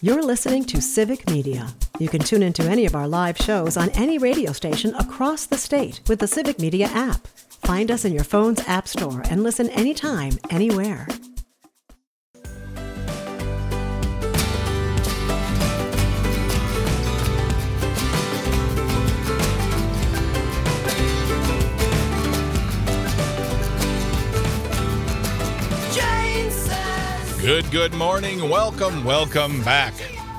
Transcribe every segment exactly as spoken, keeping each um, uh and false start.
You're listening to Civic Media. You can tune into any of our live shows on any radio station across the state with the Civic Media app. Find us in your phone's app store and listen anytime, anywhere. Good, good morning. Welcome, welcome back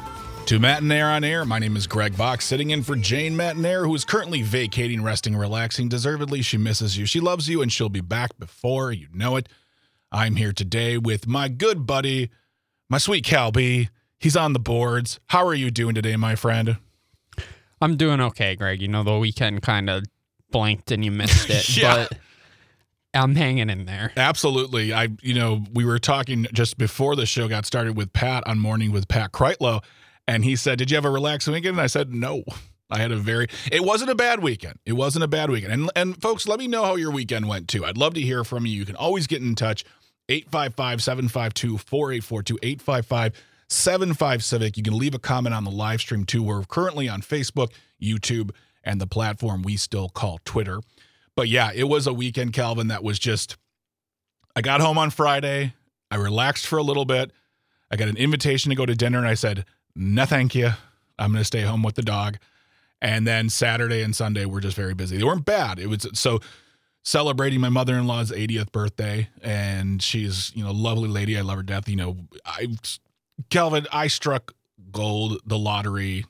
to Matinaire on Air. My name is Greg Bach, sitting in for Jane Matinaire, who is currently vacating, resting, relaxing. Deservedly, she misses you. She loves you, and she'll be back before you know it. I'm here today with my good buddy, my sweet Cal B. He's on the boards. How are you doing today, my friend? I'm doing okay, Greg. You know, the weekend kind of blanked and you missed it, yeah. but I'm hanging in there. Absolutely. I, you know, we were talking just before the show got started with Pat on Morning with Pat Kreitlow, and he said, did you have a relaxing weekend? And I said, no. I had a very, it wasn't a bad weekend. It wasn't a bad weekend. And, and folks, let me know how your weekend went too. I'd love to hear from you. You can always get in touch, eight five five, seven five two, four eight four two, eight five five, seven five Civic. You can leave a comment on the live stream too. We're currently on Facebook, YouTube, and the platform we still call Twitter. But yeah, it was a weekend, Calvin, that was just, I got home on Friday. I relaxed for a little bit. I got an invitation to go to dinner, and I said, no, thank you. I'm going to stay home with the dog. And then Saturday and Sunday were just very busy. They weren't bad. It was so celebrating my mother-in-law's eightieth birthday, and she's, you know, a lovely lady. I love her to death. You know, I, Calvin, I struck gold, the lottery,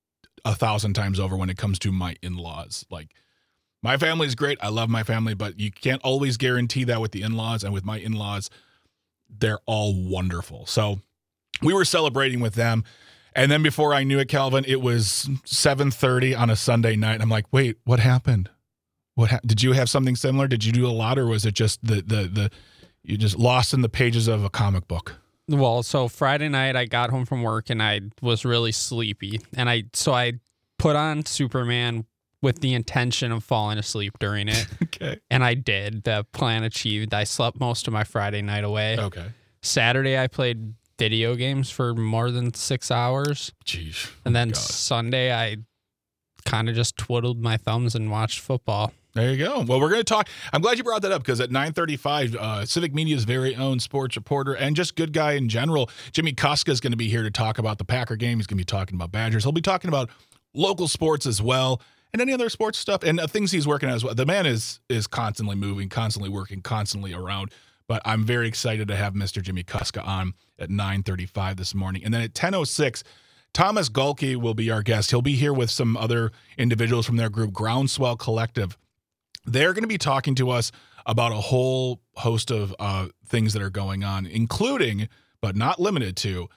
a thousand times over when it comes to my in-laws. Like, my family is great. I love my family, but you can't always guarantee that with the in-laws. And with my in-laws, they're all wonderful. So we were celebrating with them. And then before I knew it, Calvin, it was seven thirty on a Sunday night. I'm like, wait, what happened? What ha- did you have something similar? Did you do a lot, or was it just the the the you just lost in the pages of a comic book? Well, so Friday night I got home from work and I was really sleepy. And I so I put on Superman with the intention of falling asleep during it. Okay. And I did. The plan achieved. I slept most of my Friday night away. Okay. Saturday, I played video games for more than six hours. Jeez. And then God. Sunday, I kind of just twiddled my thumbs and watched football. There you go. Well, we're going to talk. I'm glad you brought that up because at nine thirty-five, uh, Civic Media's very own sports reporter and just good guy in general, Jimmy Kuska, is going to be here to talk about the Packer game. He's going to be talking about Badgers. He'll be talking about local sports as well. And any other sports stuff and uh, things he's working on as well. The man is is constantly moving, constantly working, constantly around. But I'm very excited to have Mister Jimmy Kuska on at nine thirty-five this morning. And then at ten oh six, Thomas Galke will be our guest. He'll be here with some other individuals from their group, Groundswell Collective. They're going to be talking to us about a whole host of uh, things that are going on, including, but not limited to,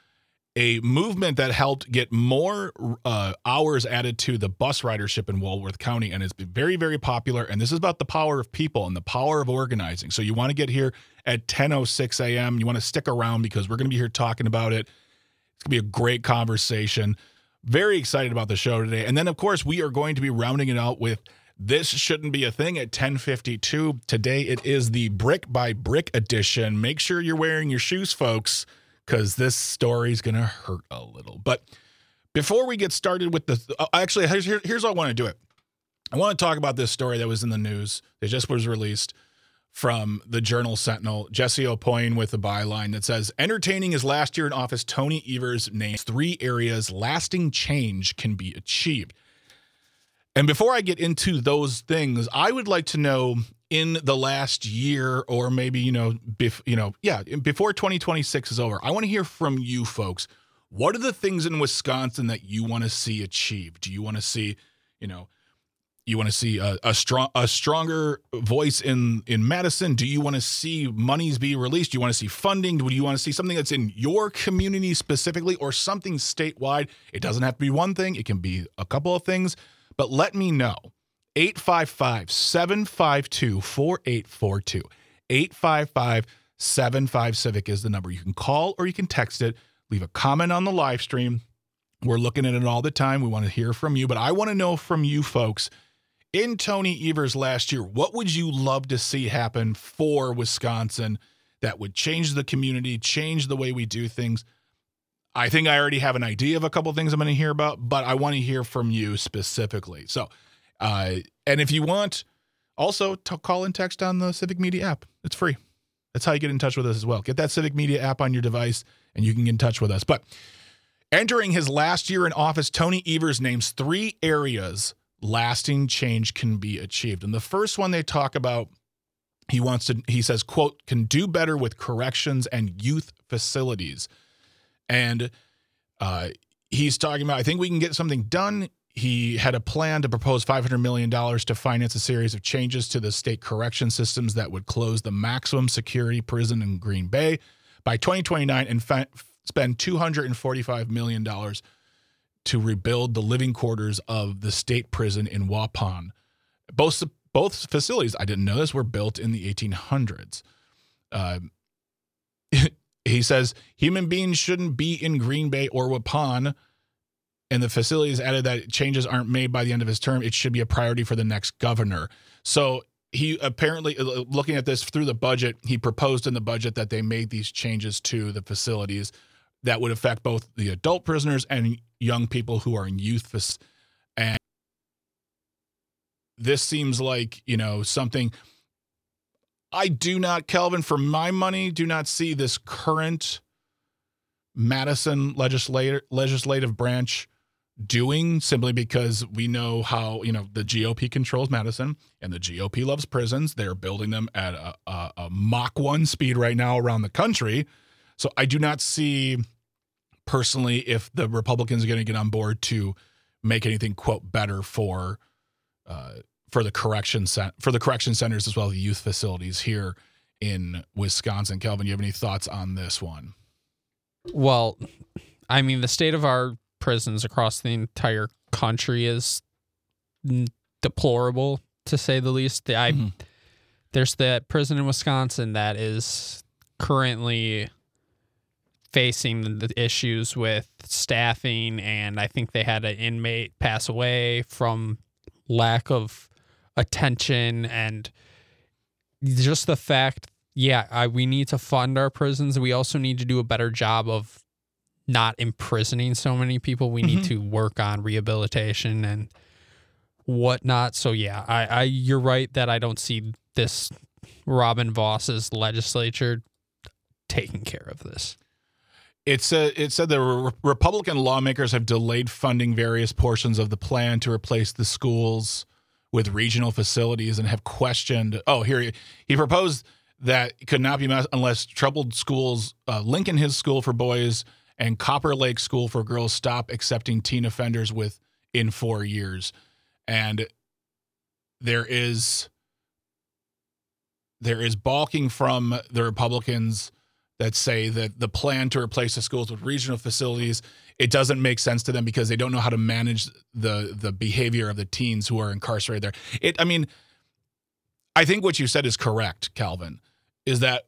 a movement that helped get more uh, hours added to the bus ridership in Walworth County, and it's been very, very popular. And this is about the power of people and the power of organizing. So you want to get here at ten oh six a.m. You want to stick around because we're going to be here talking about it. It's going to be a great conversation. Very excited about the show today. And then, of course, we are going to be rounding it out with This Shouldn't Be a Thing at ten fifty-two. Today it is the Brick by Brick edition. Make sure you're wearing your shoes, folks, because this story is going to hurt a little. But before we get started with the, uh, actually, here's, here, here's how I want to do it. I want to talk about this story that was in the news. It just was released from the Journal Sentinel. Jesse O'Poyne with a byline that says, entertaining his last year in office, Tony Evers names three areas lasting change can be achieved. And before I get into those things, I would like to know, in the last year, or maybe, you know, bef- you know, yeah, before twenty twenty-six is over, I want to hear from you folks. What are the things in Wisconsin that you want to see achieved? Do you want to see, you know, you want to see a, a strong, a stronger voice in, in Madison? Do you want to see monies be released? Do you want to see funding? Do you want to see something that's in your community specifically, or something statewide? It doesn't have to be one thing. It can be a couple of things, but let me know. eight five five, seven five two, four eight four two. eight five five, seven five Civic is the number. You can call or you can text it. Leave a comment on the live stream. We're looking at it all the time. We want to hear from you, but I want to know from you folks, in Tony Evers last year, what would you love to see happen for Wisconsin that would change the community, change the way we do things? I think I already have an idea of a couple of things I'm going to hear about, but I want to hear from you specifically. So, uh, and if you want, also to call and text on the Civic Media app. It's free. That's how you get in touch with us as well. Get that Civic Media app on your device, and you can get in touch with us. But entering his last year in office, Tony Evers names three areas lasting change can be achieved. And the first one they talk about, he wants to, he says, quote, can do better with corrections and youth facilities. And uh, he's talking about, I think we can get something done. He had a plan to propose five hundred million dollars to finance a series of changes to the state correction systems that would close the maximum security prison in Green Bay by twenty twenty-nine and fa- spend two hundred forty-five million dollars to rebuild the living quarters of the state prison in Waupun. Both, both facilities, I didn't know this, were built in the eighteen hundreds. Uh, He says human beings shouldn't be in Green Bay or Waupun, and the facilities added that changes aren't made by the end of his term. It should be a priority for the next governor. So he apparently, looking at this through the budget, he proposed in the budget that they made these changes to the facilities that would affect both the adult prisoners and young people who are in youth facilities. And this seems like, you know, something... I do not, Kelvin, for my money, do not see this current Madison legislative legislative branch doing, simply because we know how, you know, the G O P controls Madison and the G O P loves prisons. They're building them at a, a, a Mach one speed right now around the country. So I do not see personally if the Republicans are going to get on board to make anything, quote, better for uh for the correction cent- for the correction centers as well as the youth facilities here in Wisconsin. Kelvin, you have any thoughts on this one? Well, I mean, the state of our prisons across the entire country is deplorable, to say the least. I, mm-hmm. There's that prison in Wisconsin that is currently facing the issues with staffing, and I think they had an inmate pass away from lack of attention, and just the fact, yeah, I, we need to fund our prisons. We also need to do a better job of not imprisoning so many people. We mm-hmm. need to work on rehabilitation and whatnot. So yeah, I, I you're right that I don't see this Robin Voss's legislature taking care of this. It's a, it said the re- Republican lawmakers have delayed funding various portions of the plan to replace the schools with regional facilities and have questioned, oh, here, he, he proposed that it could not be met unless troubled schools, uh, Lincoln Hills School for boys and Copper Lake School for girls stop accepting teen offenders within four years. And there is, there is balking from the Republicans that say that the plan to replace the schools with regional facilities, it doesn't make sense to them because they don't know how to manage the the behavior of the teens who are incarcerated there. It, I mean, I think what you said is correct, Calvin, is that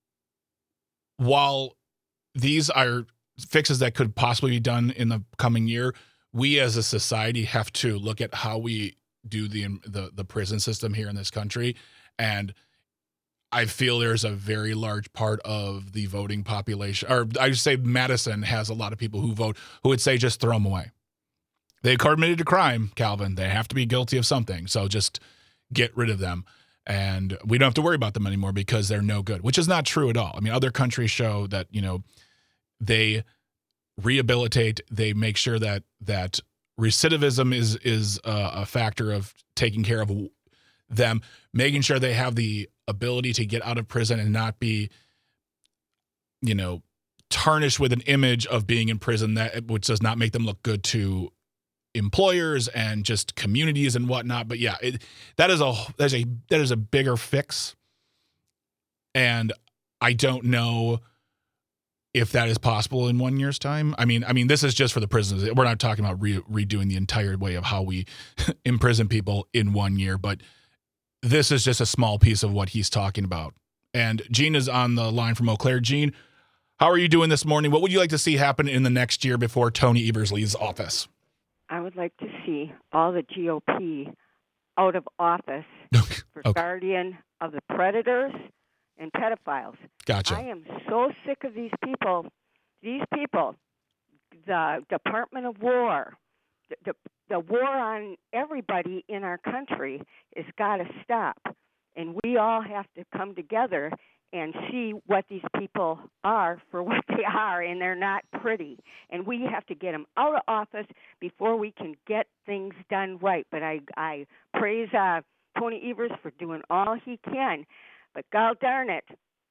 while these are fixes that could possibly be done in the coming year, we as a society have to look at how we do the the, the prison system here in this country. And I feel there's a very large part of the voting population, or I would say Madison has a lot of people who vote who would say just throw them away. They committed a crime, Calvin. They have to be guilty of something. So just get rid of them. And we don't have to worry about them anymore because they're no good, which is not true at all. I mean, other countries show that, you know, they rehabilitate, they make sure that that recidivism is is a, a factor of taking care of them, making sure they have the ability to get out of prison and not be, you know, tarnished with an image of being in prison, that which does not make them look good to employers and just communities and whatnot. But yeah, it, that is a that is a that is a bigger fix, and I don't know if that is possible in one year's time. I mean, I mean, this is just for the prisons. We're not talking about re- redoing the entire way of how we imprison people in one year, but this is just a small piece of what he's talking about. And Gene is on the line from Eau Claire. Gene, how are you doing this morning? What would you like to see happen in the next year before Tony Evers leaves office? I would like to see all the G O P out of office for okay. guardian of the predators and pedophiles. Gotcha. I am so sick of these people. These people the Department of War, the, the, the war on everybody in our country has got to stop. And we all have to come together and see what these people are for what they are, and they're not pretty. And we have to get them out of office before we can get things done right. But I, I praise uh, Tony Evers for doing all he can. But God darn it,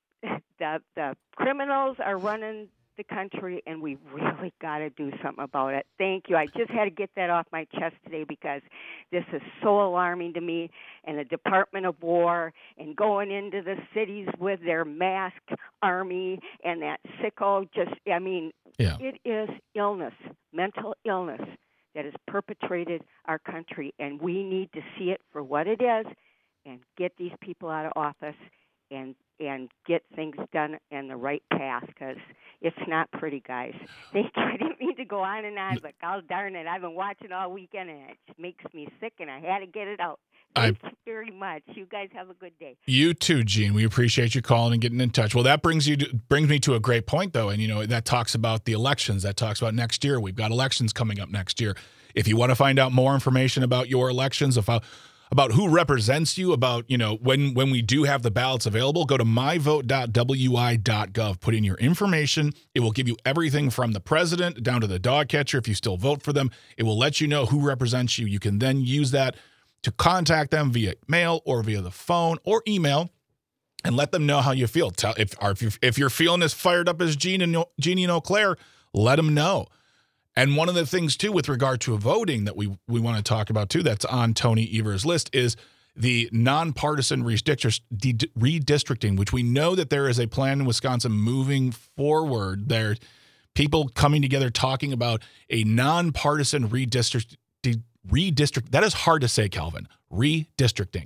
the the criminals are running the country, and we really got to do something about it. Thank you. I just had to get that off my chest today because this is so alarming to me. And the Department of War and going into the cities with their masked army and that sicko, just, I mean, yeah. It is illness, mental illness that has perpetrated our country, and we need to see it for what it is and get these people out of office and and get things done in the right path, because it's not pretty, guys. Thank you. I didn't mean to go on and on, but God darn it, I've been watching all weekend, and it just makes me sick, and I had to get it out. Thank I, you very much. You guys have a good day. You too, Gene. We appreciate you calling and getting in touch. Well, that brings you to, brings me to a great point, though, and you know that talks about the elections. That talks about next year. We've got elections coming up next year. If you want to find out more information about your elections, about about who represents you, about, you know, when when we do have the ballots available, go to my vote dot w i dot gov. Put in your information. It will give you everything from the president down to the dog catcher. If you still vote for them, it will let you know who represents you. You can then use that to contact them via mail or via the phone or email and let them know how you feel. Tell if or if you're, if you're feeling as fired up as Gene and Jeannie and Eau Claire, let them know. And one of the things, too, with regard to voting that we, we want to talk about, too, that's on Tony Evers' list is the nonpartisan redistricting, which we know that there is a plan in Wisconsin moving forward. There are people coming together talking about a nonpartisan redistrict, redistrict. That is hard to say, Calvin. Redistricting.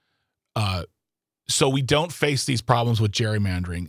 Uh, so we don't face these problems with gerrymandering.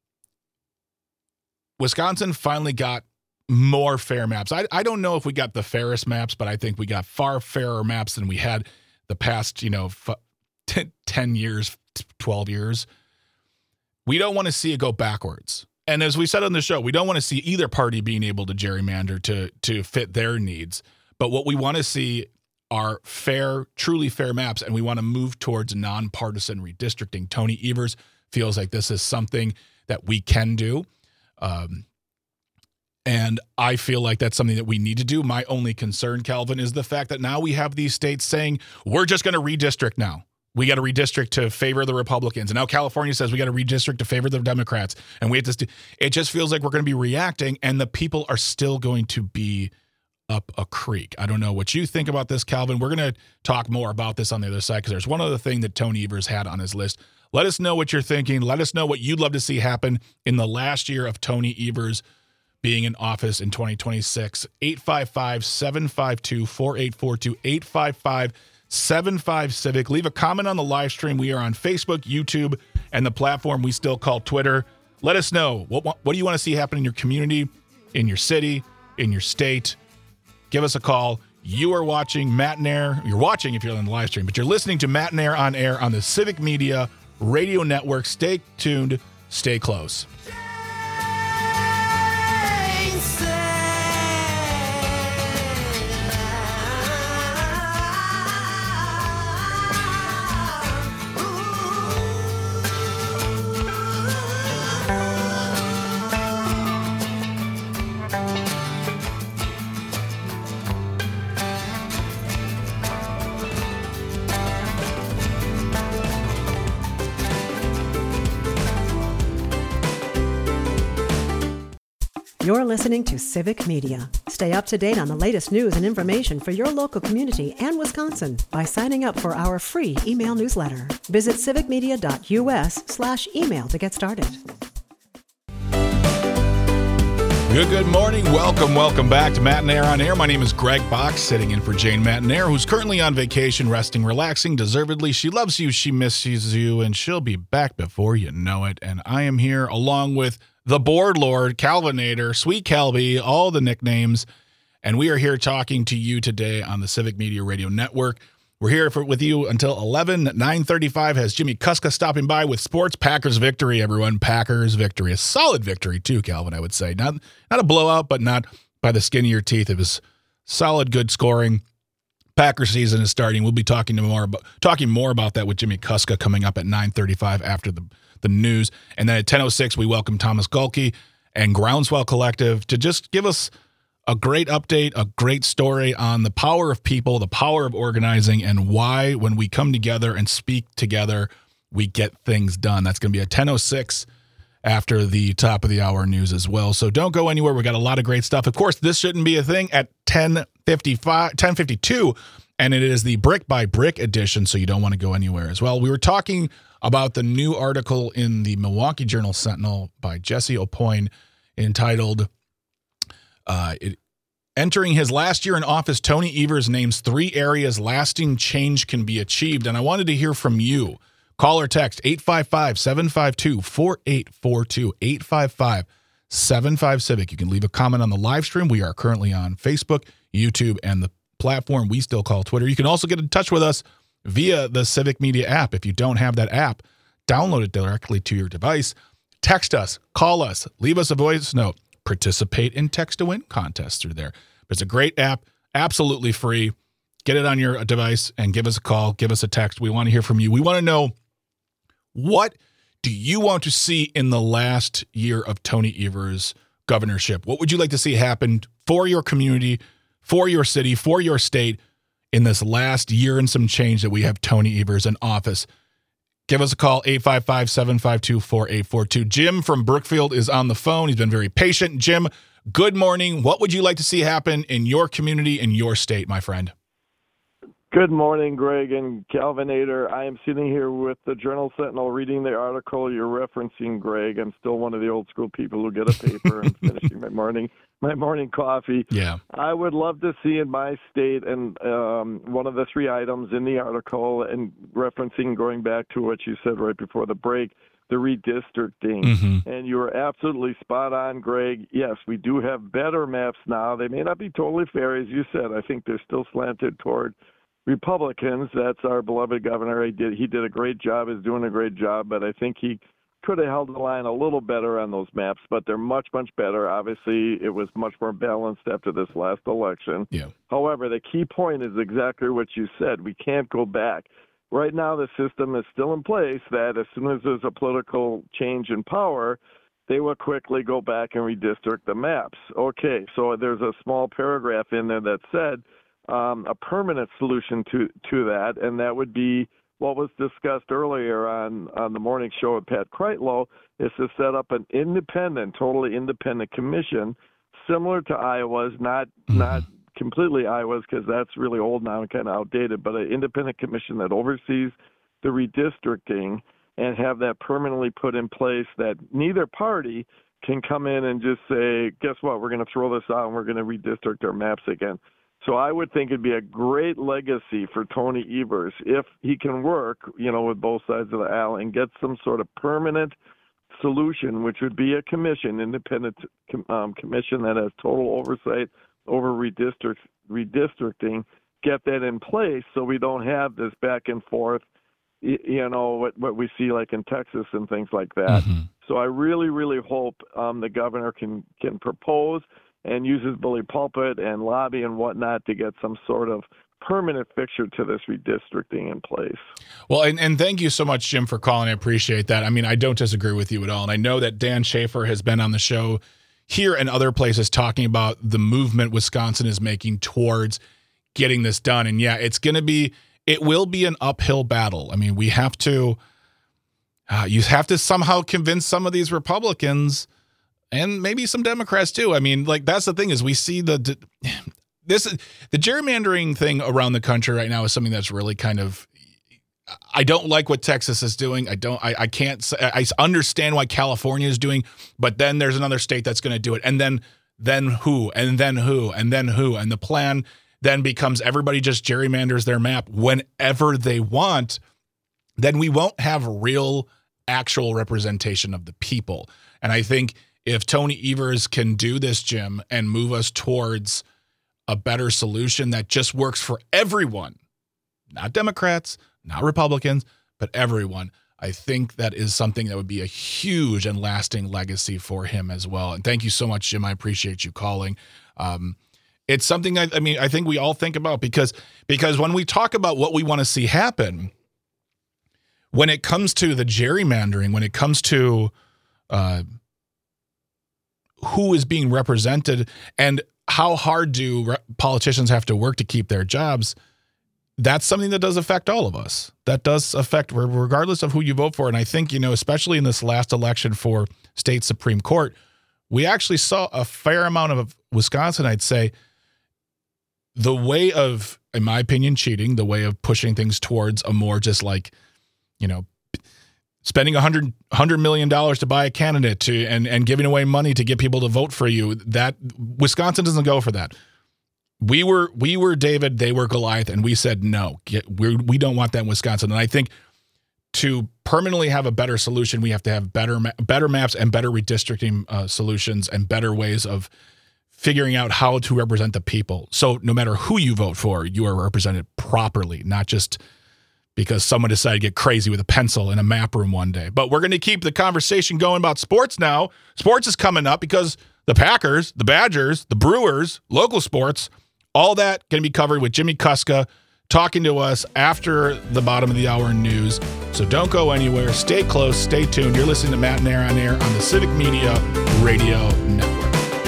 Wisconsin finally got more fair maps. I, I don't know if we got the fairest maps, but I think we got far fairer maps than we had the past, you know, f- ten, ten years, twelve years. We don't want to see it go backwards. And as we said on the show, we don't want to see either party being able to gerrymander to, to fit their needs. But what we want to see are fair, truly fair maps, and we want to move towards nonpartisan redistricting. Tony Evers feels like this is something that we can do. Um, And I feel like that's something that we need to do. My only concern, Calvin, is the fact that now we have these states saying, we're just going to redistrict now. We got to redistrict to favor the Republicans. And now California says we got to redistrict to favor the Democrats. And we have to, st- it just feels like we're going to be reacting, and the people are still going to be up a creek. I don't know what you think about this, Calvin. We're going to talk more about this on the other side, because there's one other thing that Tony Evers had on his list. Let us know what you're thinking. Let us know what you'd love to see happen in the last year of Tony Evers being in office in twenty twenty-six. eight five five, seven five two, four eight four two, eight five five, seven five Civic. Leave a comment on the live stream. We are on Facebook, YouTube, and the platform we still call Twitter. Let us know. What, what, what do you want to see happen in your community, in your city, in your state? Give us a call. You are watching Matt and Air. You're watching if you're on the live stream, but you're listening to Matt and Air on air on the Civic Media Radio Network. Stay tuned. Stay close. You're listening to Civic Media. Stay up to date on the latest news and information for your local community and Wisconsin by signing up for our free email newsletter. Visit civicmedia.us slash email to get started. Good, good morning. Welcome, welcome back to Matt and Air on Air. My name is Greg Box, sitting in for Jane Matt and Air, who's currently on vacation, resting, relaxing, deservedly. She loves you, she misses you, and she'll be back before you know it. And I am here along with the Board Lord, Calvinator, Sweet Calby, all the nicknames. And we are here talking to you today on the Civic Media Radio Network. We're here for, with you until eleven. At nine thirty-five has Jimmy Kuska stopping by with sports. Packers victory, everyone. Packers victory. A solid victory, too, Calvin, I would say. Not not a blowout, but not by the skin of your teeth. It was solid, good scoring. Packer season is starting. We'll be talking to more about talking more about that with Jimmy Kuska coming up at nine thirty-five after the, the news. And then at ten oh six, we welcome Thomas Gulke and Groundswell Collective to just give us a great update, a great story on the power of people, the power of organizing, and why when we come together and speak together, we get things done. That's going to be at ten oh six after the top of the hour news as well. So don't go anywhere. We got a lot of great stuff. Of course, this shouldn't be a thing at ten fifty-five, ten fifty-two, and it is the Brick by Brick edition, so you don't want to go anywhere as well. We were talking about the new article in the Milwaukee Journal-Sentinel by Jesse Aupoin entitled uh, it, Entering His Last Year in Office, Tony Evers names three areas lasting change can be achieved. And I wanted to hear from you. Call or text eight five five, seven five two, four eight four two, eight five five, seven five Civic. You can leave a comment on the live stream. We are currently on Facebook, YouTube, and the platform we still call Twitter. You can also get in touch with us via the Civic Media app. If you don't have that app, download it directly to your device. Text us, call us, leave us a voice note, participate in Text to Win contests through there. It's a great app, absolutely free. Get it on your device and give us a call, give us a text. We want to hear from you. We want to know, what do you want to see in the last year of Tony Evers' governorship? What would you like to see happen for your community, for your city, for your state in this last year and some change that we have Tony Evers in office? Give us a call, eight five five, seven five two, four eight four two. Jim from Brookfield is on the phone. He's been very patient. Jim, good morning. What would you like to see happen in your community, in your state, my friend? Good morning, Greg and Calvinator. I am sitting here with the Journal-Sentinel reading the article you're referencing, Greg. I'm still one of the old school people who get a paper and finishing my morning my morning coffee. Yeah. I would love to see in my state, and um, one of the three items in the article, and referencing going back to what you said right before the break, the redistricting. Mm-hmm. And you were absolutely spot on, Greg. Yes, we do have better maps now. They may not be totally fair, as you said. I think they're still slanted toward Republicans. That's our beloved governor. He did he did a great job, is doing a great job, but I think he could have held the line a little better on those maps, but they're much, much better. Obviously, it was much more balanced after this last election. Yeah. However, the key point is exactly what you said. We can't go back. Right now, the system is still in place that as soon as there's a political change in power, they will quickly go back and redistrict the maps. Okay, so there's a small paragraph in there that said, Um, a permanent solution to, to that, and that would be what was discussed earlier on, on the morning show with Pat Kreitlow, is to set up an independent, totally independent commission, similar to Iowa's, not mm-hmm. not completely Iowa's because that's really old now and kind of outdated, but an independent commission that oversees the redistricting and have that permanently put in place that neither party can come in and just say, guess what, we're going to throw this out and we're going to redistrict our maps again. So I would think it'd be a great legacy for Tony Evers if he can work, you know, with both sides of the aisle and get some sort of permanent solution, which would be a commission, independent um, commission that has total oversight over redistrict, redistricting, get that in place so we don't have this back and forth, you know, what, what we see like in Texas and things like that. Mm-hmm. So I really, really hope um, the governor can, can propose and uses bully pulpit and lobby and whatnot to get some sort of permanent fixture to this redistricting in place. Well, and, and thank you so much, Jim, for calling. I appreciate that. I mean, I don't disagree with you at all. And I know that Dan Schaefer has been on the show here and other places talking about the movement Wisconsin is making towards getting this done. And yeah, it's going to be, it will be an uphill battle. I mean, we have to, uh, you have to somehow convince some of these Republicans and maybe some Democrats too. I mean, like, that's the thing is we see the this the gerrymandering thing around the country right now is something that's really kind of, I don't like what Texas is doing. I don't, I, I can't say, I understand why California is doing, but then there's another state that's going to do it. And then, then who, and then who, and then who, and the plan then becomes everybody just gerrymanders their map whenever they want. Then we won't have real actual representation of the people. And I think if Tony Evers can do this, Jim, and move us towards a better solution that just works for everyone, not Democrats, not Republicans, but everyone, I think that is something that would be a huge and lasting legacy for him as well. And thank you so much, Jim. I appreciate you calling. Um, it's something I, I mean, I think we all think about because because when we talk about what we want to see happen, when it comes to the gerrymandering, when it comes to uh, who is being represented and how hard do re- politicians have to work to keep their jobs, that's something that does affect all of us. That does affect regardless of who you vote for. And I think, you know, especially in this last election for state Supreme Court, we actually saw a fair amount of Wisconsin, I'd say, the way of, in my opinion, cheating, the way of pushing things towards a more just like, you know, spending one hundred, one hundred million dollars to buy a candidate to and, and giving away money to get people to vote for you. That Wisconsin doesn't go for that. We were we were David, they were Goliath, and we said no. Get, we we don't want that in Wisconsin. And I think to permanently have a better solution, we have to have better better maps and better redistricting uh, solutions and better ways of figuring out how to represent the people. So no matter who you vote for, you are represented properly, not just because someone decided to get crazy with a pencil in a map room one day. But we're going to keep the conversation going about sports now. Sports is coming up because the Packers, the Badgers, the Brewers, local sports, all that going to be covered with Jimmy Kuska talking to us after the bottom of the hour news. So don't go anywhere. Stay close. Stay tuned. You're listening to Matt and Air on Air on the Civic Media Radio Network.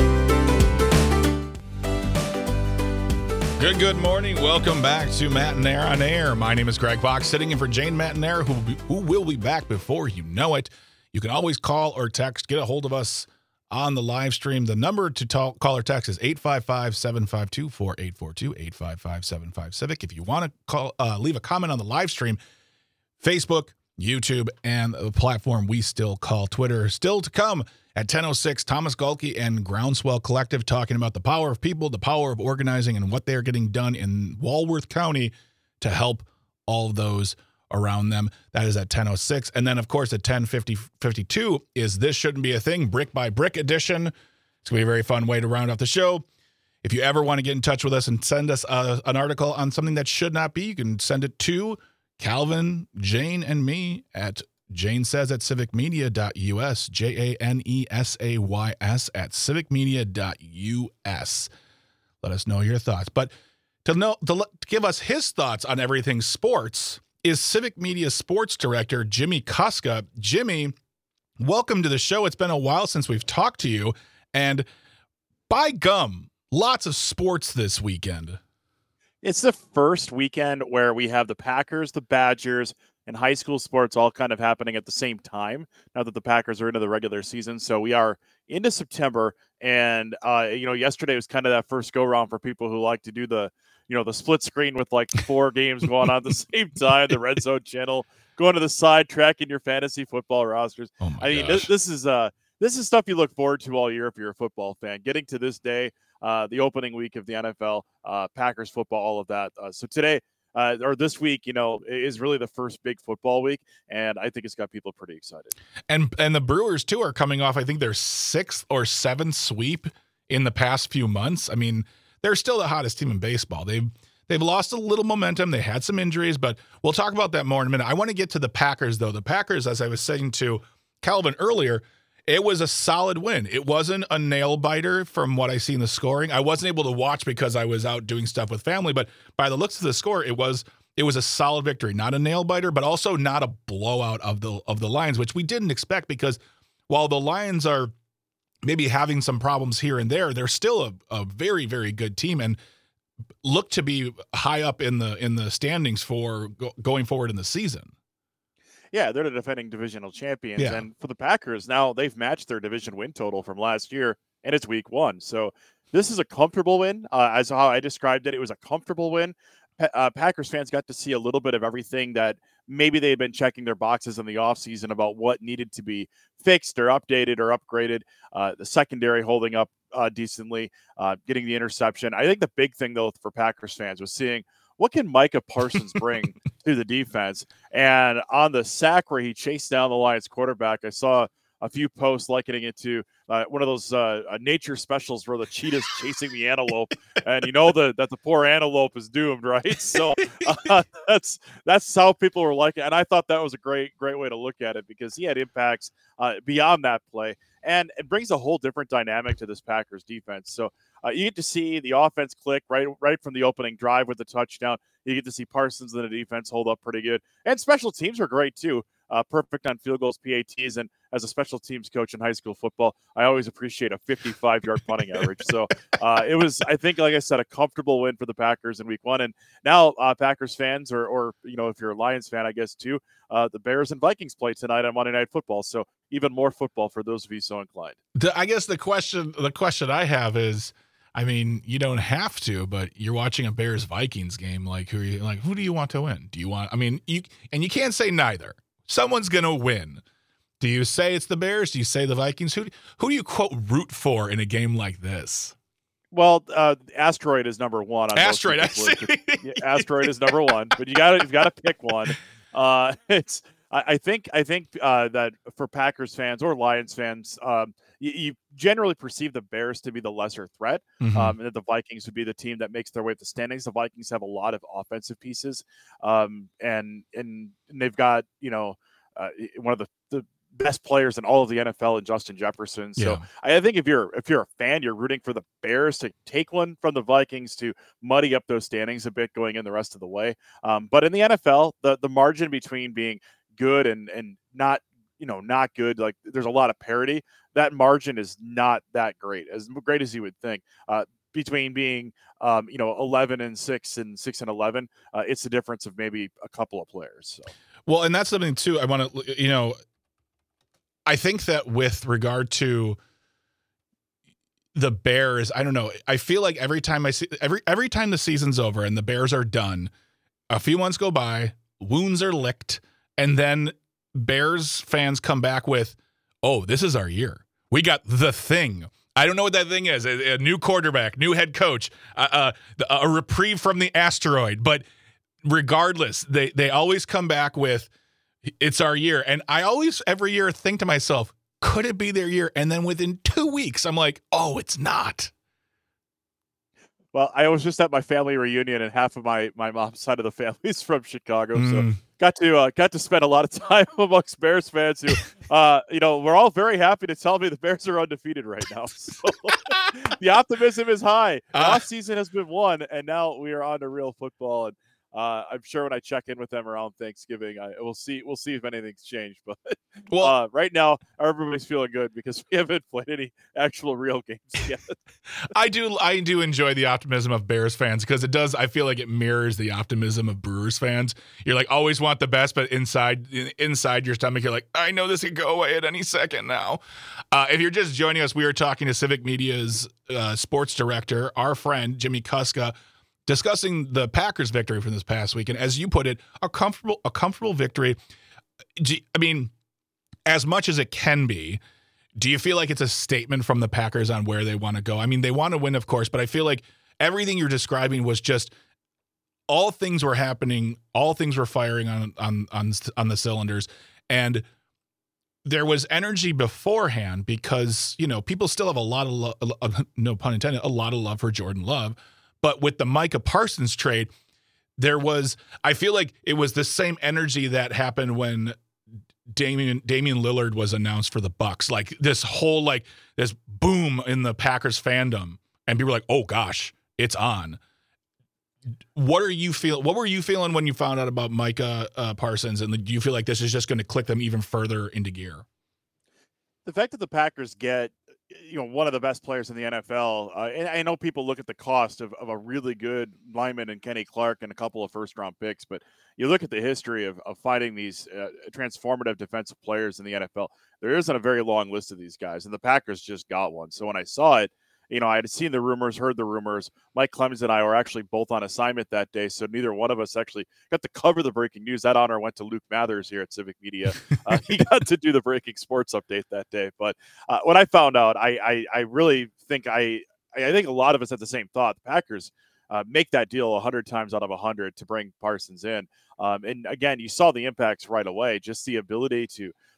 Good, good morning. Welcome back to Matt and Air on Air. My name is Greg Fox, sitting in for Jane Matt and Air, who will be, who will be back before you know it. You can always call or text, get a hold of us on the live stream. The number to talk, call or text is eight five five, seven five two, four eight four two, eight five five, seven five Civic. If you want to call, uh, leave a comment on the live stream, Facebook, YouTube, and the platform we still call Twitter. Still to come at ten oh six, Thomas Galke and Groundswell Collective talking about the power of people, the power of organizing, and what they're getting done in Walworth County to help all of those around them. That is at ten oh six. And then, of course, at ten fifty-two is This Shouldn't Be a Thing, Brick by Brick edition. It's going to be a very fun way to round off the show. If you ever want to get in touch with us and send us a, an article on something that should not be, you can send it to Calvin, Jane, and me at Jane Says at civic media dot U S, J A N E S A Y S at civic media dot U S. Let us know your thoughts. But to know to, to give us his thoughts on everything sports is Civic Media Sports Director Jimmy Kuska. Jimmy, welcome to the show. It's been a while since we've talked to you, and by gum, lots of sports this weekend. It's the first weekend where we have the Packers, the Badgers, and high school sports all kind of happening at the same time, now that the Packers are into the regular season. So we are into September, and, uh, you know, yesterday was kind of that first go-round for people who like to do the, you know, the split screen with like four games going on at the same time, the Red Zone channel, going to the side, tracking your fantasy football rosters. Oh my I mean, gosh. this, this is uh, this is stuff you look forward to all year if you're a football fan. Getting to this day, uh, the opening week of the N F L, uh, Packers football, all of that. Uh, so today, Uh, or this week, you know, is really the first big football week, and I think it's got people pretty excited. And and the Brewers, too, are coming off, I think, their sixth or seventh sweep in the past few months. I mean, they're still the hottest team in baseball. They've, they've lost a little momentum. They had some injuries, but we'll talk about that more in a minute. I want to get to the Packers, though. The Packers, as I was saying to Calvin earlier, it was a solid win. It wasn't a nail biter from what I see in the scoring. I wasn't able to watch because I was out doing stuff with family, but by the looks of the score, it was it was a solid victory. Not a nail biter, but also not a blowout of the of the Lions, which we didn't expect because while the Lions are maybe having some problems here and there, they're still a, a very, very good team and look to be high up in the in the standings for go, going forward in the season. Yeah, they're the defending divisional champions. Yeah. And for the Packers, now they've matched their division win total from last year, and it's week one. So this is a comfortable win. Uh, as how I described it, it was a comfortable win. Pa- uh, Packers fans got to see a little bit of everything that maybe they had been checking their boxes in the offseason about what needed to be fixed or updated or upgraded. Uh, the secondary holding up uh, decently, uh, getting the interception. I think the big thing, though, for Packers fans was seeing what can Micah Parsons bring to the defense? And on the sack where he chased down the Lions quarterback, I saw a few posts likening it to uh, one of those uh, uh, nature specials where the cheetah's chasing the antelope, and you know the, that the poor antelope is doomed, right? So uh, that's that's how people were liking it. And I thought that was a great, great way to look at it because he had impacts uh, beyond that play. And it brings a whole different dynamic to this Packers defense. So uh, you get to see the offense click right right from the opening drive with the touchdown. You get to see Parsons and the defense hold up pretty good. And special teams were great, too. Uh, perfect on field goals, P A Ts. And as a special teams coach in high school football, I always appreciate a fifty-five-yard punting average. So uh, it was, I think, like I said, a comfortable win for the Packers in week one. And now uh, Packers fans, or, or, you know, if you're a Lions fan, I guess, too, uh, the Bears and Vikings play tonight on Monday Night Football. So even more football for those of you so inclined. The, I guess the question, the question I have is, I mean, you don't have to, but you're watching a Bears Vikings game. Like, who are you, like, who do you want to win? Do you want, I mean, you, and you can't say neither. Someone's going to win. Do you say it's the Bears? Do you say the Vikings? Who, who do you quote root for in a game like this? Well, uh, Asteroid is number one. On Asteroid, I see. Yeah, Asteroid is number one, but you got to, you've got to pick one. Uh, it's, I, I think, I think uh, that for Packers fans or Lions fans, um, you, you generally perceive the Bears to be the lesser threat, Mm-hmm. um, and that the Vikings would be the team that makes their way up the standings. The Vikings have a lot of offensive pieces, um, and, and and they've got, you know, uh, one of the, the best players in all of the N F L in Justin Jefferson. So Yeah. I think if you're if you're a fan, you're rooting for the Bears to take one from the Vikings to muddy up those standings a bit going in the rest of the way. Um, but in the N F L, the the margin between being good and and not, you know, not good, like there's a lot of parity. That margin is not that great, as great as you would think. Uh, between being, um, you know, eleven and six and six and eleven, uh, it's the difference of maybe a couple of players. So. Well, and that's something too. I want to, you know, I think that with regard to the Bears, I don't know. I feel like every time I see every every time the season's over and the Bears are done, a few months go by, wounds are licked, and then Bears fans come back with, "Oh, this is our year. We got the thing." I don't know what that thing is. A, a new quarterback, new head coach, uh, uh, a reprieve from the asteroid. But regardless, they they always come back with, "It's our year." And I always, every year, think to myself, could it be their year? And then within two weeks, I'm like, oh, it's not. Well, I was just at my family reunion, and half of my, my mom's side of the family is from Chicago, Mm. so got to uh, got to spend a lot of time amongst Bears fans who, uh, you know, we're all very happy to tell me the Bears are undefeated right now. So the optimism is high. The Uh. off season has been won, and now we are on to real football. And uh, I'm sure when I check in with them around Thanksgiving, I we'll see we'll see if anything's changed. But Well, uh, right now, everybody's feeling good because we haven't played any actual real games yet. I do I do enjoy the optimism of Bears fans because it does. I feel like it mirrors the optimism of Brewers fans. You're like always want the best, but inside inside your stomach, you're like, I know this could go away at any second now. Uh, if you're just joining us, we are talking to Civic Media's uh, sports director, our friend Jimmy Kuska, discussing the Packers' victory from this past week, and as you put it, a comfortable a comfortable victory. I mean, as much as it can be. Do you feel like it's a statement from the Packers on where they want to go? I mean, they want to win, of course, but I feel like everything you're describing was just all things were happening, all things were firing on on on on the cylinders, and there was energy beforehand because, you know, people still have a lot of love, no pun intended, a lot of love for Jordan Love, but with the Micah Parsons trade, there was, I feel like it was the same energy that happened when Damian Damian Lillard was announced for the Bucks. Like this whole like this boom in the Packers fandom, and people were like, "Oh gosh, it's on." What are you feel? What were you feeling when you found out about Micah uh, Parsons? And do you feel like this is just going to click them even further into gear? The fact that the Packers get, you know, one of the best players in the N F L, uh, and I know people look at the cost of, of a really good lineman and Kenny Clark and a couple of first round picks, but you look at the history of, of finding these uh, transformative defensive players in the N F L, there isn't a very long list of these guys, and the Packers just got one. So when I saw it, you know, I had seen the rumors, heard the rumors. Mike Clemens and I were actually both on assignment that day, so neither one of us actually got to cover the breaking news. That honor went to Luke Mathers here at Civic Media. Uh, he got to do the breaking sports update that day. But uh, when I found out, I, I, I really think I, I think a lot of us had the same thought. The Packers uh, make that deal a hundred times out of a hundred to bring Parsons in. Um, and again, you saw the impacts right away. Just the ability to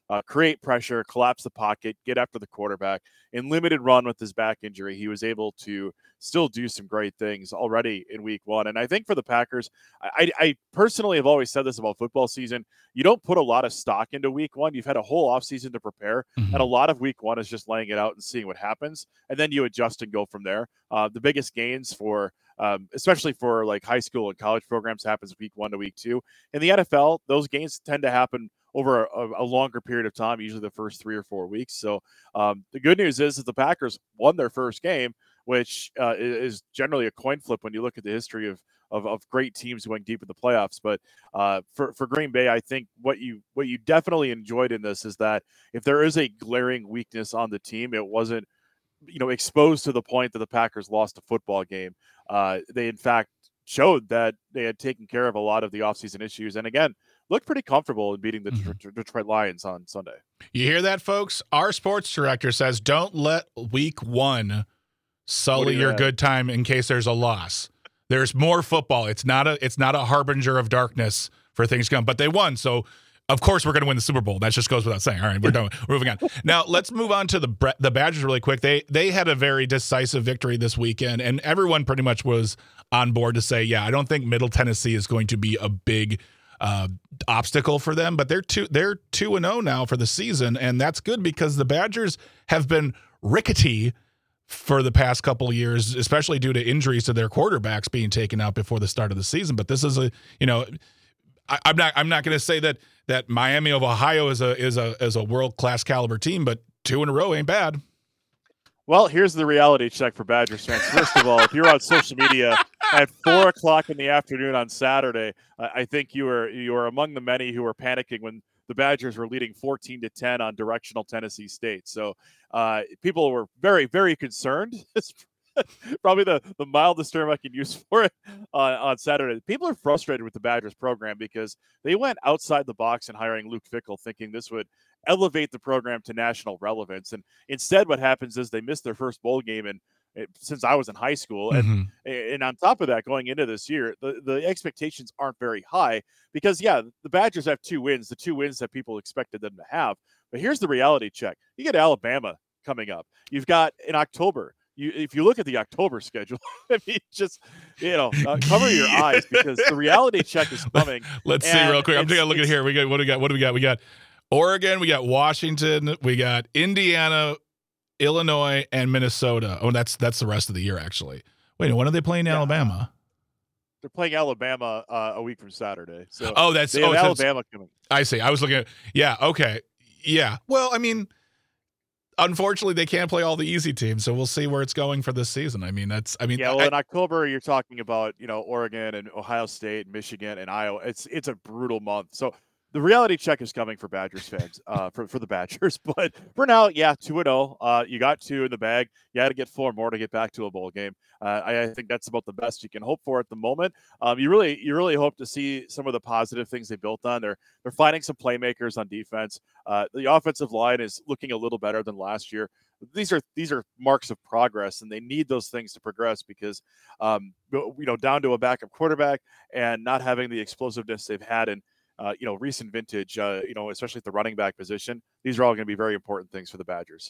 uh, create pressure, collapse the pocket, get after the quarterback. In limited run with his back injury, he was able to still do some great things already in week one. And I think for the Packers, I, I personally have always said this about football season. You don't put a lot of stock into week one. You've had a whole offseason to prepare, mm-hmm. and a lot of week one is just laying it out and seeing what happens. And then you adjust and go from there. Uh, the biggest gains for, um, especially for like high school and college programs, happens week one to week two. In the N F L, those gains tend to happen over a, a longer period of time, usually the first three or four weeks. So um, the good news is that the Packers won their first game, which uh, is generally a coin flip when you look at the history of, of, of great teams going deep in the playoffs. But uh, for, for Green Bay, I think what you what you definitely enjoyed in this is that if there is a glaring weakness on the team, it wasn't you know exposed to the point that the Packers lost a football game. Uh, they, in fact, showed that they had taken care of a lot of the offseason issues. And again, looked pretty comfortable in beating the mm-hmm. Detroit Lions on Sunday. You hear that, folks? Our sports director says don't let week one sully you your have? good time in case there's a loss. There's more football. It's not a it's not a harbinger of darkness for things to come. But they won, so of course we're going to win the Super Bowl. That just goes without saying. All right, we're done. We're moving on. Now let's move on to the the Badgers really quick. They they had a very decisive victory this weekend, and everyone pretty much was on board to say, yeah, I don't think Middle Tennessee is going to be a big uh, obstacle for them, but they're two they're two and zero now for the season, and that's good because the Badgers have been rickety for the past couple of years, especially due to injuries to their quarterbacks being taken out before the start of the season. But this is a you know, I, I'm not I'm not going to say that that Miami of Ohio is a is a is a world class caliber team, but two in a row ain't bad. Well, here's the reality check for Badgers fans. First of all, if you're on social media at four o'clock in the afternoon on Saturday, I think you were you were among the many who were panicking when the Badgers were leading fourteen to ten on directional Tennessee State. So uh, people were very, very concerned. It's probably the, the mildest term I can use for it on, on Saturday. People are frustrated with the Badgers program because they went outside the box in hiring Luke Fickell, thinking this would elevate the program to national relevance. And instead, what happens is they missed their first bowl game in, since I was in high school. And, mm-hmm. and on top of that, going into this year, the, the expectations aren't very high because, yeah, the Badgers have two wins, the two wins that people expected them to have. But here's the reality check. You get Alabama coming up. You've got in October. You, if you look at the October schedule, I mean, just, you know, uh, cover your eyes because the reality check is coming. Let's see real quick. I'm taking a look at here. We got, what do we got? What do we got? We got Oregon, we got Washington, we got Indiana, Illinois, and Minnesota. Oh, that's that's the rest of the year, actually. Wait, when are they playing yeah. Alabama? They're playing Alabama uh, a week from Saturday. So oh, that's they have oh, Alabama coming. I see. I was looking at yeah. Okay, yeah. Well, I mean, unfortunately, they can't play all the easy teams, so we'll see where it's going for this season. I mean, that's. I mean, yeah. Well, I, in October, you're talking about you know Oregon and Ohio State, Michigan, and Iowa. It's it's a brutal month. So. The reality check is coming for Badgers fans, uh, for, for the Badgers. But for now, yeah, two and oh. Uh, you got two in the bag. You had to get four more to get back to a bowl game. Uh, I, I think that's about the best you can hope for at the moment. Um, you really you really hope to see some of the positive things they built on. They're, they're finding some playmakers on defense. Uh, the offensive line is looking a little better than last year. These are these are marks of progress, and they need those things to progress because, um, you know, down to a backup quarterback and not having the explosiveness they've had in Uh, you know, recent vintage, uh, you know, especially at the running back position. These are all going to be very important things for the Badgers.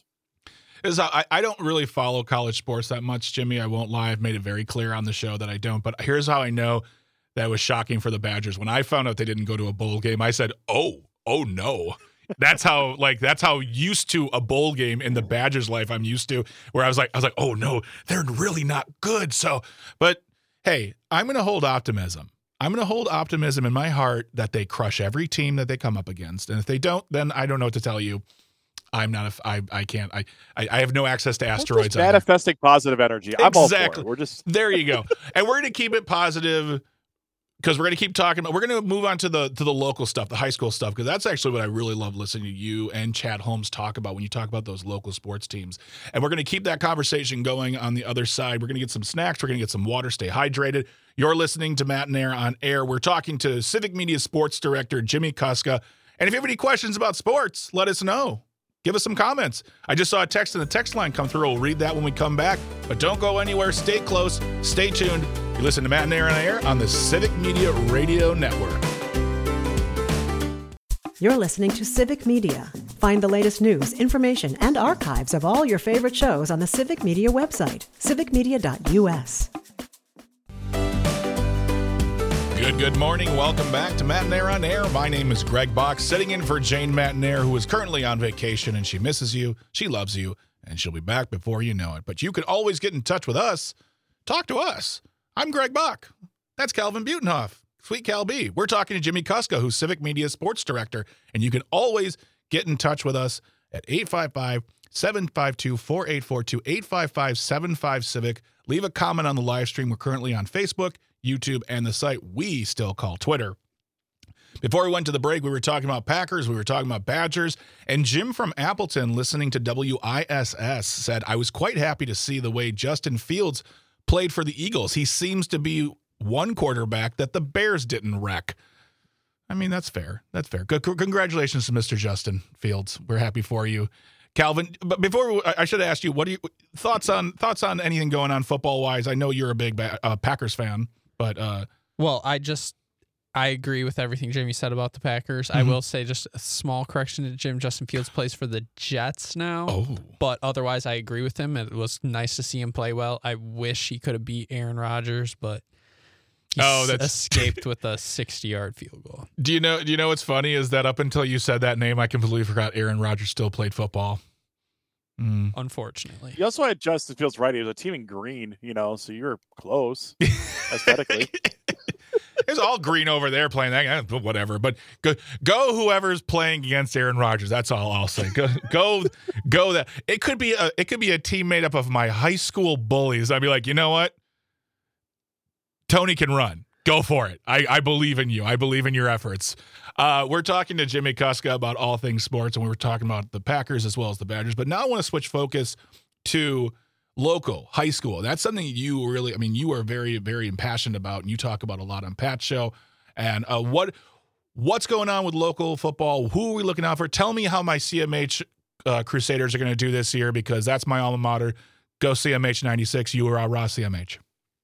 Is I, I don't really follow college sports that much, Jimmy. I won't lie. I've made it very clear on the show that I don't. But here's how I know that was shocking for the Badgers. When I found out they didn't go to a bowl game, I said, oh, oh no. That's how like that's how used to a bowl game in the Badgers' life I'm used to, where I was like, I was like, oh no, they're really not good. So, but hey, I'm going to hold optimism. I'm going to hold optimism in my heart that they crush every team that they come up against. And if they don't, then I don't know what to tell you. I'm not a, I, I can't, I, I have no access to asteroids. Manifesting positive energy. I'm exactly. all for it. We're just, there you go. And we're going to keep it positive because we're going to keep talking about, we're going to move on to the, to the local stuff, the high school stuff. Cause that's actually what I really love listening to you and Chad Holmes talk about when you talk about those local sports teams. And we're going to keep that conversation going on the other side. We're going to get some snacks. We're going to get some water, stay hydrated. You're listening to Matt and Air on Air. We're talking to Civic Media Sports Director Jimmy Kuska. And if you have any questions about sports, let us know. Give us some comments. I just saw a text in the text line come through. We'll read that when we come back. But don't go anywhere. Stay close. Stay tuned. You listen to Matt and Air on Air on the Civic Media Radio Network. You're listening to Civic Media. Find the latest news, information, and archives of all your favorite shows on the Civic Media website, civic media dot u s. Good, good morning. Welcome back to Matt and Air on Air. My name is Greg Bach, sitting in for Jane Matnair, who is currently on vacation, and she misses you, she loves you, and she'll be back before you know it. But you can always get in touch with us. Talk to us. I'm Greg Bach. That's Calvin Butenhoff. Sweet Cal B. We're talking to Jimmy Kuska, who's Civic Media Sports Director, and you can always get in touch with us at eight five five, seven five two, four eight four two, eight five five, seven five Civic. Leave a comment on the live stream. We're currently on Facebook, YouTube, and the site we still call Twitter. Before we went to the break, we were talking about Packers, we were talking about Badgers, and Jim from Appleton, listening to W I S S, said, I was quite happy to see the way Justin Fields played for the Eagles. He seems to be one quarterback that the Bears didn't wreck. I mean, that's fair. That's fair. Good. Congratulations to Mister Justin Fields. We're happy for you. Calvin, but before I should have asked you, what are you thoughts on thoughts on anything going on football wise? I know you're a big uh, Packers fan, but uh, well, I just I agree with everything Jimmy said about the Packers. Mm-hmm. I will say just a small correction to Jim. Justin Fields plays for the Jets now. Oh, but otherwise, I agree with him. It was nice to see him play well. I wish he could have beat Aaron Rodgers, but he oh, that's... escaped with a sixty-yard field goal. Do you know? Do you know what's funny is that up until you said that name, I completely forgot Aaron Rodgers still played football. Mm. Unfortunately, you also had Justin Fields right. He was a team in green, you know, so you were close aesthetically. It's all green over there playing that, whatever. But go, go whoever's playing against Aaron Rodgers. That's all I'll say. Go, go, go. That it could be a it could be a team made up of my high school bullies. I'd be like, you know what? Tony can run. Go for it. I, I believe in you. I believe in your efforts. Uh, we're talking to Jimmy Kuska about all things sports, and we were talking about the Packers as well as the Badgers. But now I want to switch focus to local high school. That's something you really, I mean, you are very, very impassioned about, and you talk about a lot on Pat's show. And uh, what what's going on with local football? Who are we looking out for? Tell me how my C M H uh, Crusaders are going to do this year, because that's my alma mater. Go C M H ninety-six. You are raw C M H.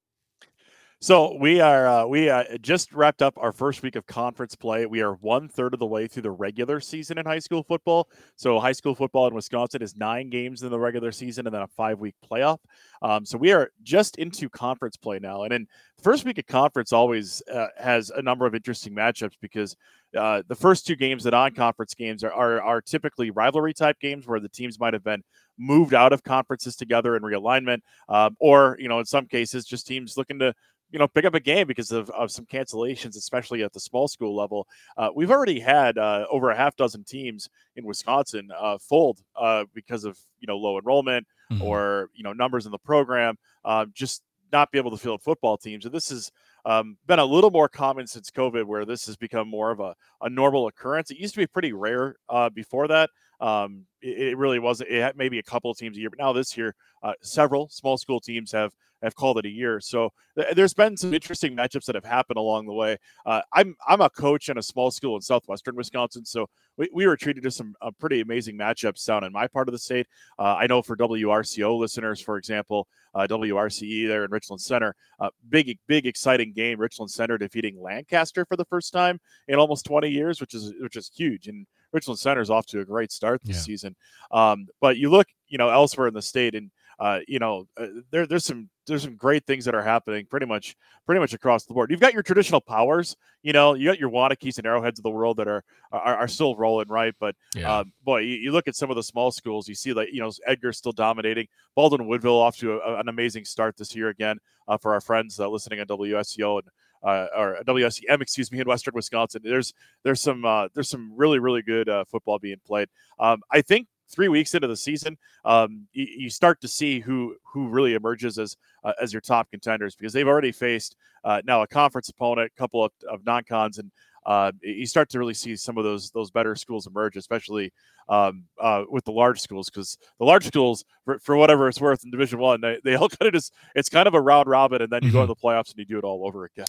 So we are uh, we uh, just wrapped up our first week of conference play. We are one third of the way through the regular season in high school football. So high school football in Wisconsin is nine games in the regular season and then a five week playoff. Um, so we are just into conference play now. And then the first week of conference always uh, has a number of interesting matchups, because uh, the first two games, the non-conference games, are, are are typically rivalry type games where the teams might have been moved out of conferences together in realignment, um, or you know, in some cases, just teams looking to you know, pick up a game because of, of some cancellations, especially at the small school level. Uh, we've already had uh, over a half dozen teams in Wisconsin uh, fold uh, because of, you know, low enrollment mm-hmm. or, you know, numbers in the program, uh, just not be able to field football teams. And this has um, been a little more common since COVID, where this has become more of a, a normal occurrence. It used to be pretty rare uh, before that. Um, it, it really wasn't. It had maybe a couple of teams a year, but now this year, uh, several small school teams have have called it a year. So th- there's been some interesting matchups that have happened along the way. Uh, I'm I'm a coach in a small school in southwestern Wisconsin, so we, we were treated to some uh, pretty amazing matchups down in my part of the state. Uh, I know for W R C O listeners, for example, uh, W R C E there in Richland Center, uh, big big exciting game. Richland Center defeating Lancaster for the first time in almost twenty years, which is which is huge. And Richland Center is off to a great start this yeah. season. Um, but you look, you know, elsewhere in the state, and uh, you know, uh, there there's some there's some great things that are happening pretty much pretty much across the board. You've got your traditional powers, you know, you got your Wanakees and Arrowheads of the world that are are, are still rolling, right? But yeah. um, boy, you, you look at some of the small schools, you see like, you know, Edgar's still dominating. Baldwin Woodville off to a, an amazing start this year again uh, for our friends uh, listening on W S C O and uh, or W S C M, excuse me, in Western Wisconsin. There's there's some uh, there's some really really good uh, football being played. Um, I think. Three weeks into the season, um, you, you start to see who who really emerges as uh, as your top contenders, because they've already faced uh, now a conference opponent, a couple of, of non-cons, and uh, you start to really see some of those those better schools emerge, especially um, uh, with the large schools, because the large schools, for, for whatever it's worth in Division One, they, they all kind of just it's kind of a round robin, and then you mm-hmm. go to the playoffs and you do it all over again.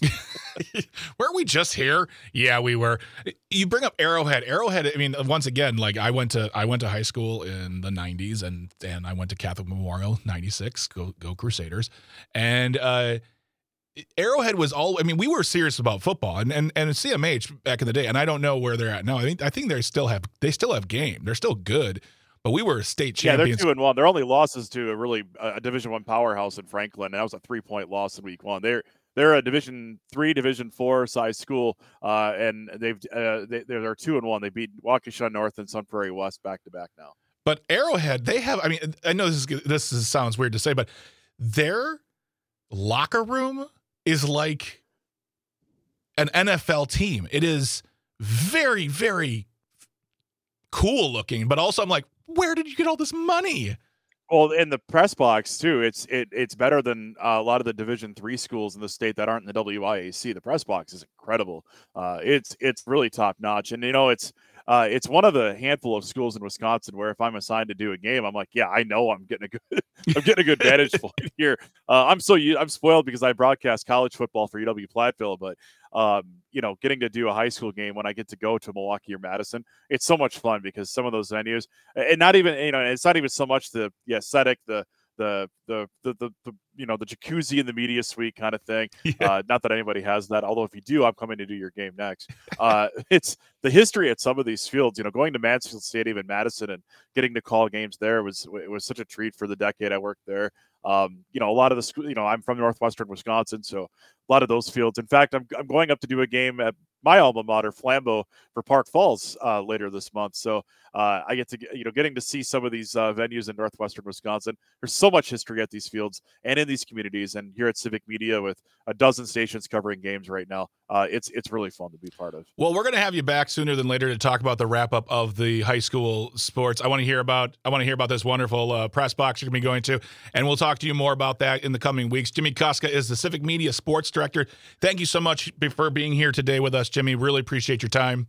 Were we just here? Yeah, we were. You bring up Arrowhead. Arrowhead. I mean, once again, like I went to I went to high school in the nineties, and and I went to Catholic Memorial ninety-six. Go go Crusaders, and. uh Arrowhead was all. I mean, we were serious about football, and and and C M H back in the day. And I don't know where they're at now. I think I think they still have they still have game. They're still good, but we were state champions. Yeah, they're two and one. Their only losses to a really a Division One powerhouse in Franklin, and that was a three point loss in week one. They're they're a Division Three, Division Four size school, uh, and they've uh, they, they're two and one. They beat Waukesha North and Sun Prairie West back to back now. But Arrowhead, they have. I mean, I know this is this is, sounds weird to say, but their locker room is like an N F L team. It is very, very cool looking, but also I'm like, where did you get all this money? Well, in the press box too, it's it it's better than uh, a lot of the Division Three schools in the state that aren't in the W I A C. The press box is incredible. Uh, it's it's really top notch, and you know it's. Uh, it's one of the handful of schools in Wisconsin where if I'm assigned to do a game, I'm like, yeah, I know I'm getting a good, I'm getting a good vantage point here. Uh, I'm so I'm spoiled because I broadcast college football for U W Platteville, but um, you know, getting to do a high school game when I get to go to Milwaukee or Madison, it's so much fun because some of those venues, and not even you know, it's not even so much the, the aesthetic, the the the the the, the you know the jacuzzi in the media suite kind of thing. Yeah. Uh, not that anybody has that, although if you do, I'm coming to do your game next. Uh, it's the history at some of these fields. You know, going to Mansfield Stadium in Madison and getting to call games there was it was such a treat for the decade I worked there. Um, you know, a lot of the school. You know, I'm from northwestern Wisconsin, so a lot of those fields. In fact, I'm I'm going up to do a game at my alma mater, Flambeau, for Park Falls uh, later this month. So uh, I get to, you know, getting to see some of these uh, venues in northwestern Wisconsin. There's so much history at these fields and in these communities. And here at Civic Media with a dozen stations covering games right now, uh, it's it's really fun to be part of. Well, we're going to have you back sooner than later to talk about the wrap up of the high school sports. I want to hear about I want to hear about this wonderful uh, press box you're going to be going to, and we'll talk to you more about that in the coming weeks. Jimmy Koska is the Civic Media Sports Director. Thank you so much for being here today with us, Jimmy. Really appreciate your time.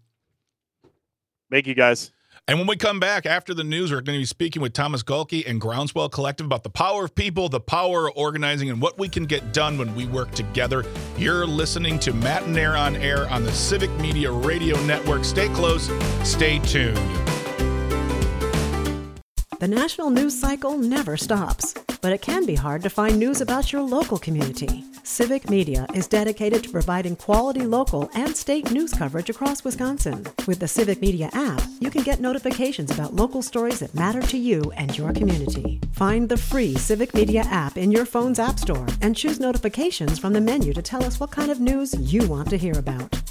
Thank you, guys. And when we come back after the news, we're going to be speaking with Thomas Gulke and Groundswell Collective about the power of people, the power of organizing, and what we can get done when we work together. You're listening to Matt and Air on Air on the Civic Media Radio Network. Stay close. Stay tuned. The national news cycle never stops, but it can be hard to find news about your local community. Civic Media is dedicated to providing quality local and state news coverage across Wisconsin. With the Civic Media app, you can get notifications about local stories that matter to you and your community. Find the free Civic Media app in your phone's app store and choose notifications from the menu to tell us what kind of news you want to hear about.